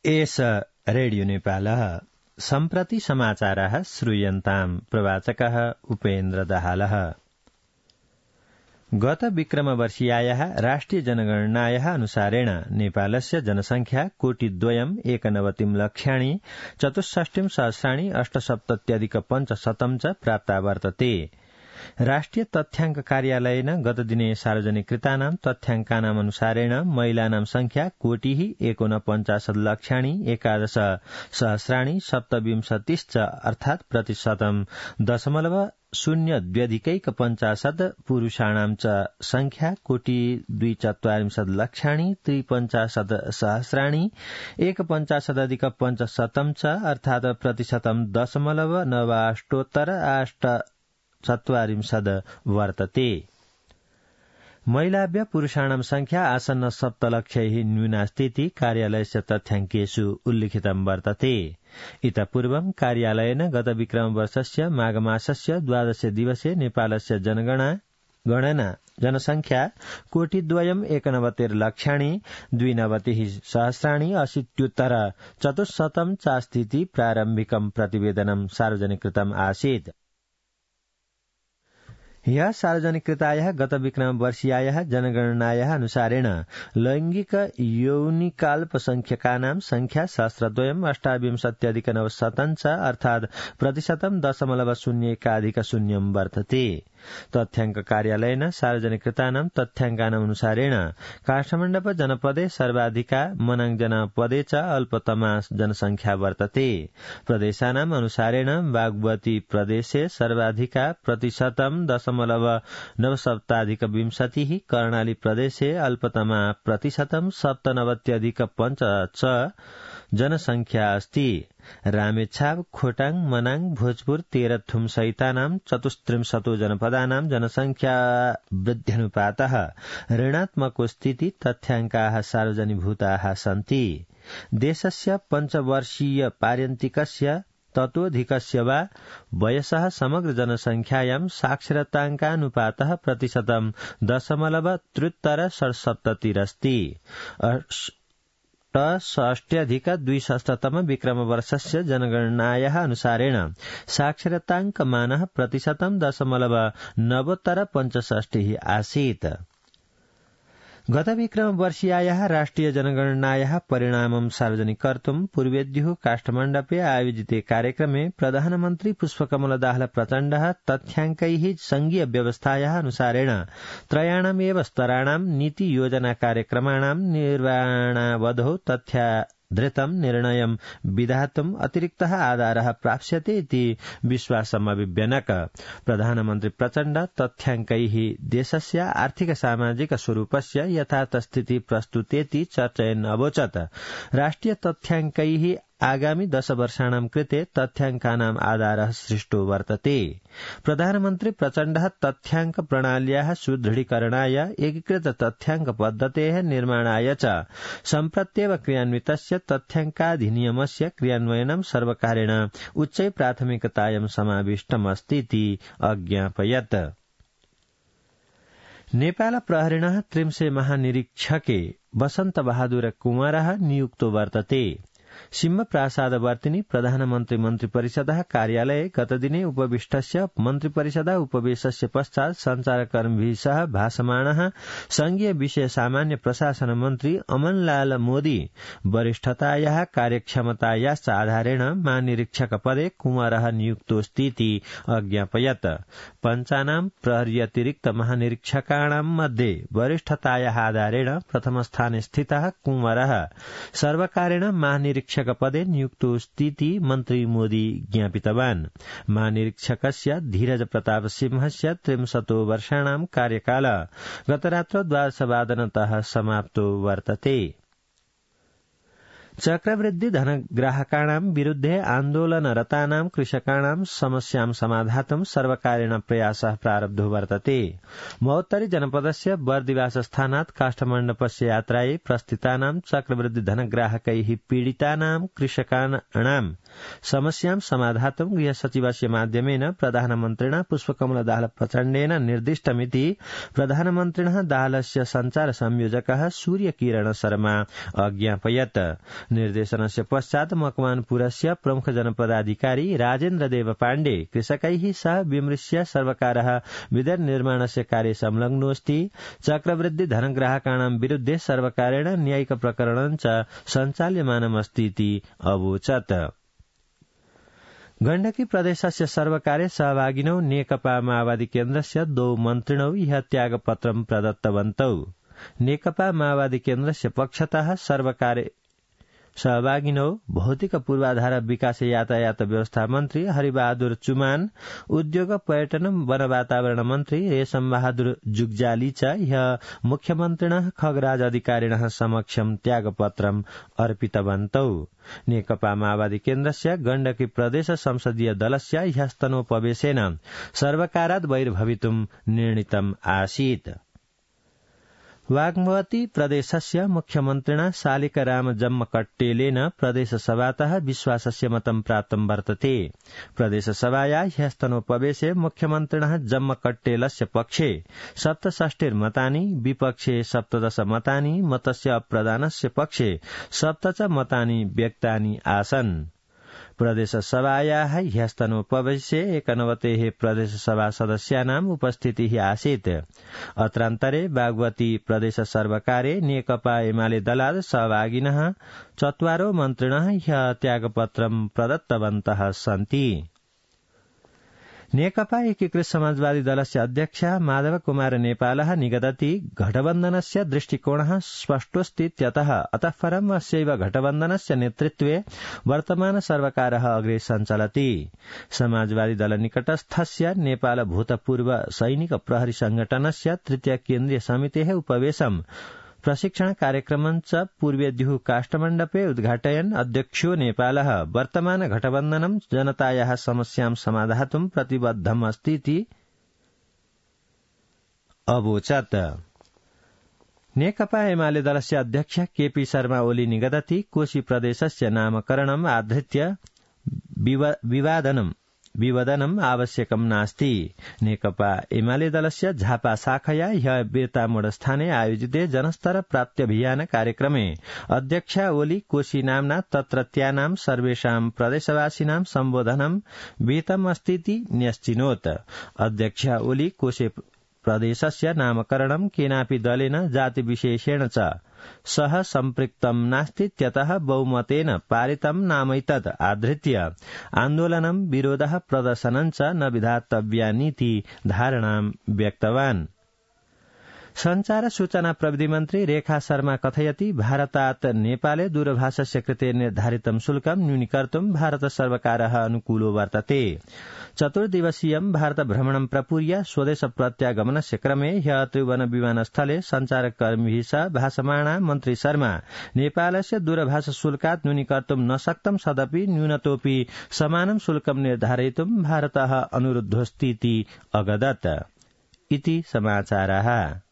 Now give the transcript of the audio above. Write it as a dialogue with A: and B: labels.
A: एष रेडियो नेपालः सम्प्रति समाचारः श्रूयन्ताम् प्रवाचकः उपेन्द्र दाहालः। गत विक्रमवर्षीयायाः राष्ट्रिय जनगणनायाः अनुसारेण नेपालस्य जनसंख्या 2,91,00,000 64 सहस्राणि 8,70,500 च प्राप्ता वर्तते। राष्ट्रिय तथ्याङ्क कार्यालयेन गत दिने सार्वजनिक कृतानां तथ्याङ्कानाम् अनुसारेण महिलानां संख्या 1,49,00,000 11 सहस्राणि 27 च अर्थात् प्रतिशतम् 0.0250 पुरुषाणां च संख्या 1,42,00,000 53 सहस्राणि 1,50,500 च अर्थात् प्रतिशतम् 0.98 वर्तते। महिलाभ्य पुरुषाणां संख्या आसन्न 7,00,000 न्यूनास्तीति कार्यालयस्य तथ्याङ्केषु उल्लिखितं वर्तते। इत पूर्वं कार्यालयेन गत विक्रमवर्षस्य माघमासस्य 12 दिवसे नेपालस्य गणना जनसंख्या 2,91,00,000 92,सहस्राणि 80,400 चास्तीति प्रारम्भिकं प्रतिवेदनं सार्वजनिकृतम् आसीत्। ह्यः सार्वजनिकृतायाः गत विक्रमवर्षीयायाः जनगणनायाः अनुसारेण लैंगिक यौनिकाल्पसंख्यकानां संख्या 1,228,900 च अर्थात् प्रतिशतम् 0.01 वर्तते। तथ्याङ्क कार्यालयेन सार्वजनिकृतानां तथ्याङ्कानाम् अनुसारेण काष्ठमण्डप जनपदे सर्वाधिका मनाङ जनपदे च अल्पतमा जनसंख्या वर्तते। प्रदेशानाम् अनुसारेण बागमती प्रदेशे सर्वाधिका प्रतिशतम् 0.97 कर्णाली प्रदेशे अल्पतमा प्रतिशतम् 97.5 च जनसंख्या अस्ति। रामेछाप खोटाङ मनाङ भोजपुर तेह्रथुम सहितानां 34 जनपदानां जनसंख्या वृद्ध्यनुपातः ऋणात्मको स्थिति तथ्याङ्काः सार्वजनिभूताः सन्ति। देशस्य पञ्चवर्षीय पार्यन्तिकस्य ततोऽधिकस्य वा वयसः समग्र जनसंख्यायां साक्षरताङ्कानुपातः प्रतिशतम् 0.73 अस्ति। 68,200 विक्रमवर्षस्य जनगणनायाः अनुसारेण साक्षरताङ्कमानः प्रतिशतम् 0.65 आसीत्। गत विक्रमवर्षीयायाः राष्ट्रिय जनगणनायाः परिणामं सार्वजनिक कर्तुं पूर्वेद्युः काष्ठमण्डपे आयोजिते कार्यक्रमे प्रधानमन्त्री पुष्पकमल दाहाल प्रचण्डः तथ्याङ्कैः संघीय व्यवस्थायाः अनुसारेण त्रयाणामेव स्तराणां नीति योजना कार्यक्रमाणां निर्वहणावधौ तथ्याधृतं निर्णयं विधातुम् अतिरिक्तः आधारः प्राप्स्यते इति विश्वासम् अभिव्यनक। प्रधानमन्त्री प्रचण्ड तथ्याङ्कैः देशस्य आर्थिक सामाजिक स्वरूपस्य यथार्थस्थिति प्रस्तुतेति चर्चयन् अवोचत्। राष्ट्रिय तथ्याङ्कैः आगामि 10 वर्षाणां कृते तथ्याङ्कानाम् आधारः सृष्टो वर्तते। प्रधानमन्त्री प्रचण्डः तथ्याङ्क प्रणाल्याः सुदृढीकरणाय एकीकृत तथ्याङ्क पद्धतेः निर्माणाय च सम्प्रत्येव क्रियान्वितस्य तथ्याङ्काधिनियमस्य क्रियान्वयनं सर्वकारेण उच्चै प्राथमिकतायां समाविष्टमस्तीति अज्ञापयत्। नेपाल प्रहरिणः त्रिंशे महानिरीक्षके वसन्त बहादुर कुमारः नियुक्तो वर्तते। सिंहप्रासादवर्तिनि प्रधानमन्त्री मन्त्रिपरिषदः कार्यालये गतदिने उपविष्टस्य मन्त्रिपरिषदः उपवेशस्य पश्चात् सञ्चारकर्मीभिः सह भाषमाणः संघीय विषय सामान्य प्रशासन मन्त्री अमनलाल मोदी वरिष्ठतायाः कार्यक्षमतायाश्च आधारेण महानिरीक्षक पदे कुमारः नियुक्तोऽस्तीति अज्ञापयत्। पञ्चानां प्रहर्यतिरिक्त महानिरीक्षकाणां मध्ये वरिष्ठतायाः आधारेण प्रथमस्थाने स्थितः कुमारः सर्वकारेण महानिरीक्षक पदे नियुक्तोऽस्तीति मन्त्री मोदी ज्ञापितवान्। महानिरीक्षकस्य धीरज प्रताप सिंहस्य 30 वर्षाणां कार्यकाल गतरात्रौ 12:00 समाप्तो वर्तते। चक्रवृद्धि धनग्राहकाणां विरुद्धे आन्दोलनरतानां कृषकाणां समस्यां समाधातुं सर्वकारेण प्रयासः प्रारब्धो वर्तते। महोत्तरी जनपदस्य बर्दिवास स्थानात् काष्ठमण्डपस्य यात्रायै प्रस्थितानां चक्रवृद्धि धनग्राहकैः पीडितानां कृषकाणां समस्यां समाधातुं गृहसचिवस्य माध्यमेन प्रधानमन्त्रिणा पुष्पकमल दाहाल प्रचण्डेन निर्दिष्टमिति प्रधानमन्त्रिणः दाहालस्य सञ्चार संयोजकः सूर्यकिरण शर्मा अज्ञापयत्। निर्देशनस्य पश्चात् मकवानपुरस्य प्रमुख जनपदाधिकारी राजेन्द्रदेव पाण्डे कृषकैः सह विमृश्य सर्वकारः विद्युत् निर्माणस्य कार्ये संलग्नोऽस्ति चक्रवृद्धि धनग्राहकाणां विरुद्धे सर्वकारेण न्यायिक प्रकरणं च सञ्चाल्यमानमस्ति इति अवोचत्। गण्डकी प्रदेशस्य सर्वकारे सहभागिनौ नेकपा माओवादी केन्द्रस्य द्वौ मन्त्रिणौ इह त्यागपत्रं प्रदत्तवन्तौ। नेकपा माओवादी केन्द्रस्य पक्षतः सर्वकारे सहभागिनौ भौतिक पूर्वाधार विकास यातायात व्यवस्था मन्त्री हरिबहादुर चुमान, उद्योग पर्यटन वन वातावरण मन्त्री रेशम बहादुर जुग्जाली च ह्य मुख्यमन्त्रिणः खगराज अधिकारिणः समक्षं त्यागपत्रम् अर्पितवन्तौ। नेकपा माओवादी केन्द्रस्य गण्डकी प्रदेश संसदीय दलस्य ह्यस्तनोपवेशेन सर्वकारात् बहिर्भवितुं निर्णीतम् आसीत्। वाग्मती प्रदेशस्य मुख्यमन्त्रिणा शालिकराम जम्मकट्टेलेन प्रदेशसभातः विश्वासस्य मतं प्राप्तं वर्तते। प्रदेशसभाया ह्यस्तनोपवेशे मुख्यमन्त्रिणः जम्मकट्टेलस्य पक्षे 67 मतानि, विपक्षे 17 मतानि, मतस्य अप्रदानस्य पक्षे 7 च मतानि व्यक्तानि आसन्। प्रदेशसभायाः ह्यस्तनोपवेशे 91 प्रदेशसभा सदस्यानाम् उपस्थितिः आसीत्। अत्रान्तरे बागमती प्रदेश सर्वकारे नेकपा एमाले दलात् सहभागिनः 4 मन्त्रिणः ह्य त्यागपत्रं प्रदत्तवन्तः सन्ति। नेकपा एकीकृत समाजवादी दलस्य अध्यक्ष माधव कुमार नेपालः निगदति घटबन्धनस्य दृष्टिकोणः स्पष्टोऽस्तीत्यतः अतः परम् अस्यैव घटबन्धनस्य नेतृत्वे वर्तमान सर्वकारः अग्रे सञ्चलति। समाजवादी दल निकटस्थस्य नेपाल भूतपूर्व सैनिक प्रहरी संगठनस्य 3 केन्द्रीय समितेः उपवेशम् प्रशिक्षण कार्यक्रमं च पूर्वेद्युः काष्ठमण्डपे उद्घाटयन् अध्यक्षो नेपालः वर्तमान घटबन्धनं जनतायाः समस्यां समाधातुं प्रतिबद्धम् अस्तीति अवोचत्। नेकपा एमाले दलस्य अध्यक्ष केपी शर्मा ओली निगदति कोशी प्रदेशस्य नामकरणम् आधृत्य विवदनम् आवश्यकम् नास्ति। नेकपा एमाले दलस्य झापा शाखया ह्य बिर्तामोडस्थाने आयोजिते जनस्तर प्राप्त्यभियान कार्यक्रमे अध्यक्ष ओली कोशी नाम्ना तत्रत्यानां सर्वेषां प्रदेशवासिनां सम्बोधनं विहितम् अस्तीति न्यश्चिनोत्। अध्यक्ष ओली कोशी प्रदेशस्य नामकरणं केनापि दलेन जातिविशेषेण च सह सम्पृक्तं नास्तीत्यतः बहुमतेन पारितं नामैतद् आधृत्य आन्दोलनं विरोधः प्रदर्शनं च न विधातव्यानीति धारणां व्यक्तवान्। संचार सूचना प्रविधि मन्त्री रेखा शर्मा कथयति भारतात् नेपाले दूरभाषस्य कृते निर्धारितं शुल्कं न्यूनीकर्तुं भारत सर्वकारः अनुकूलो वर्तते। 4 दिवसीयं भारत भ्रमणं प्रपूर्य स्वदेश प्रत्यागमनस्य क्रमे ह्य त्रिभुवन विमानस्थले संचारकर्मिभिः सह भाषमाणा मन्त्री शर्मा नेपालस्य दूरभाषा शुल्कात् न्यूनीकर्तुं न शक्तं सदपि न्यूनतोऽपि समानं शुल्कं निर्धारयितुं भारतः अनुरुद्धोऽस्तीति अगदत्। इति समाचारः।